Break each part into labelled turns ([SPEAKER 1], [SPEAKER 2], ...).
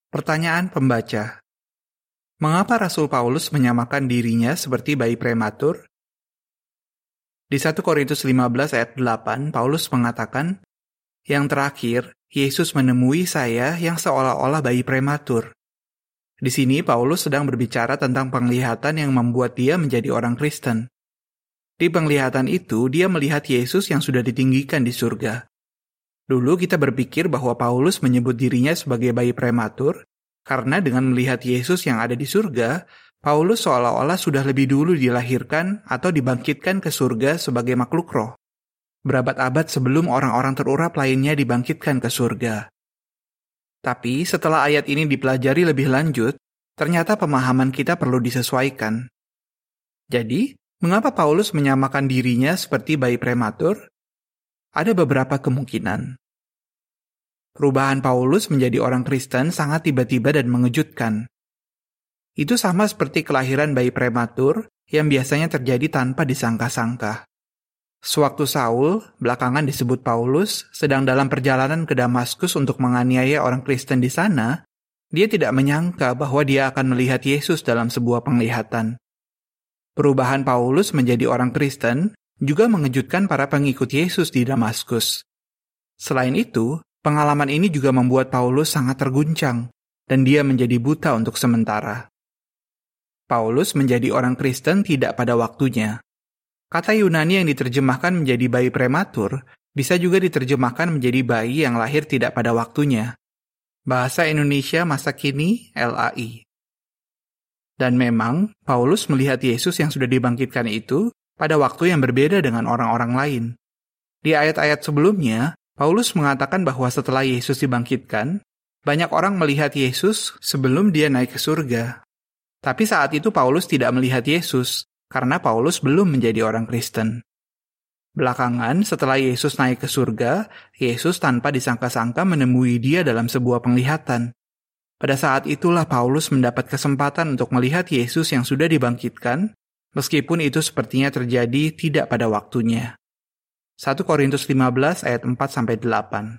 [SPEAKER 1] Pertanyaan pembaca. Mengapa Rasul Paulus menyamakan dirinya seperti bayi prematur? Di 1 Korintus 15 ayat 8, Paulus mengatakan, "Yang terakhir, Yesus menemui saya yang seolah-olah bayi prematur." Di sini Paulus sedang berbicara tentang penglihatan yang membuat dia menjadi orang Kristen. Di penglihatan itu, dia melihat Yesus yang sudah ditinggikan di surga. Dulu kita berpikir bahwa Paulus menyebut dirinya sebagai bayi prematur, karena dengan melihat Yesus yang ada di surga, Paulus seolah-olah sudah lebih dulu dilahirkan atau dibangkitkan ke surga sebagai makhluk roh. Berabad-abad sebelum orang-orang terurap lainnya dibangkitkan ke surga. Tapi setelah ayat ini dipelajari lebih lanjut, ternyata pemahaman kita perlu disesuaikan. Jadi, mengapa Paulus menyamakan dirinya seperti bayi prematur? Ada beberapa kemungkinan. Perubahan Paulus menjadi orang Kristen sangat tiba-tiba dan mengejutkan. Itu sama seperti kelahiran bayi prematur yang biasanya terjadi tanpa disangka-sangka. Sewaktu Saul, belakangan disebut Paulus, sedang dalam perjalanan ke Damaskus untuk menganiaya orang Kristen di sana, dia tidak menyangka bahwa dia akan melihat Yesus dalam sebuah penglihatan. Perubahan Paulus menjadi orang Kristen juga mengejutkan para pengikut Yesus di Damaskus. Selain itu, pengalaman ini juga membuat Paulus sangat terguncang, dan dia menjadi buta untuk sementara. Paulus menjadi orang Kristen tidak pada waktunya. Kata Yunani yang diterjemahkan menjadi bayi prematur bisa juga diterjemahkan menjadi bayi yang lahir tidak pada waktunya. Bahasa Indonesia masa kini LAI. Dan memang, Paulus melihat Yesus yang sudah dibangkitkan itu pada waktu yang berbeda dengan orang-orang lain. Di ayat-ayat sebelumnya, Paulus mengatakan bahwa setelah Yesus dibangkitkan, banyak orang melihat Yesus sebelum dia naik ke surga. Tapi saat itu Paulus tidak melihat Yesus, karena Paulus belum menjadi orang Kristen. Belakangan, setelah Yesus naik ke surga, Yesus tanpa disangka-sangka menemui dia dalam sebuah penglihatan. Pada saat itulah Paulus mendapat kesempatan untuk melihat Yesus yang sudah dibangkitkan, meskipun itu sepertinya terjadi tidak pada waktunya. 1 Korintus 15 ayat 4-8.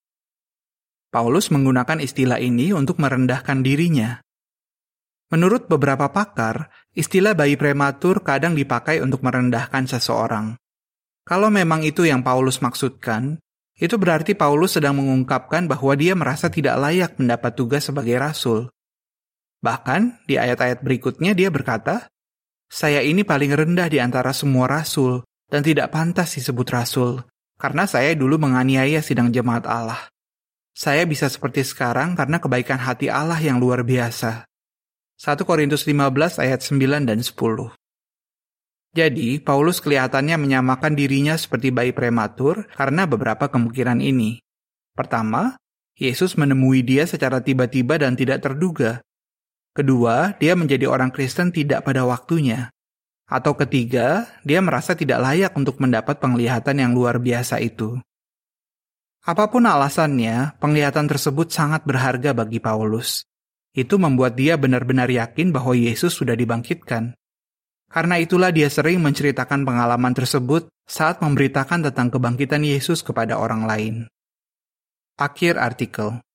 [SPEAKER 1] Paulus menggunakan istilah ini untuk merendahkan dirinya. Menurut beberapa pakar, istilah bayi prematur kadang dipakai untuk merendahkan seseorang. Kalau memang itu yang Paulus maksudkan, itu berarti Paulus sedang mengungkapkan bahwa dia merasa tidak layak mendapat tugas sebagai rasul. Bahkan, di ayat-ayat berikutnya dia berkata, "Saya ini paling rendah di antara semua rasul, dan tidak pantas disebut rasul, karena saya dulu menganiaya sidang jemaat Allah. Saya bisa seperti sekarang karena kebaikan hati Allah yang luar biasa." 1 Korintus 15 ayat 9 dan 10. Jadi, Paulus kelihatannya menyamakan dirinya seperti bayi prematur karena beberapa kemungkinan ini. Pertama, Yesus menemui dia secara tiba-tiba dan tidak terduga. Kedua, dia menjadi orang Kristen tidak pada waktunya. Atau ketiga, dia merasa tidak layak untuk mendapat penglihatan yang luar biasa itu. Apapun alasannya, penglihatan tersebut sangat berharga bagi Paulus. Itu membuat dia benar-benar yakin bahwa Yesus sudah dibangkitkan. Karena itulah dia sering menceritakan pengalaman tersebut saat memberitakan tentang kebangkitan Yesus kepada orang lain. Akhir artikel.